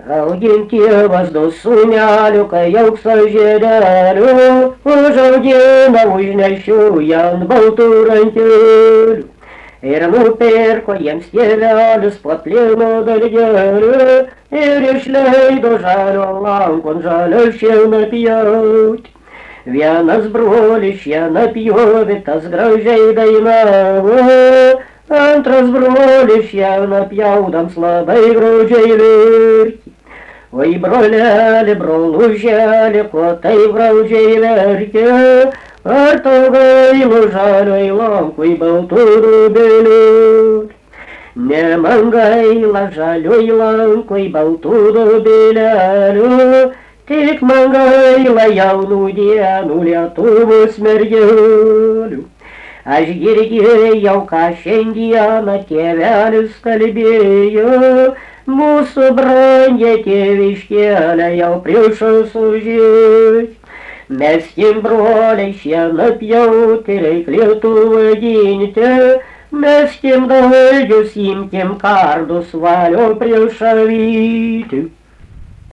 Augint tėvas du sūnelių, kai aukso žiedelių, užaugina užnešiu ant baltų rankelių. Ir nupirko jiems tėvelis po plieno dalgelių, ir išleido žalio lankon žalio šieną pjauti. Vienas brolis šieną pjovė, tas gražiai dainavo, antras brolis šieną pjaudams labai graudžiai verkė. Oi broleli, broluželi, ko taip graudžiai verkia, ar tau gaila žalioj lankui baltų rubelių? Ne man gaila žalioj lankui baltų rubelelių, tik man gaila jaunų dienų Lietuvos mergelių. Aš girdėjau, ką šiandieną tėvelis kalbėjo, mūsų brangią tėviškėlę jau priešas užėjo. Meskim broliai šieną pjauti, reik Lietuvą ginti, meskim dalgius, imkim kardus valio prieš avyti.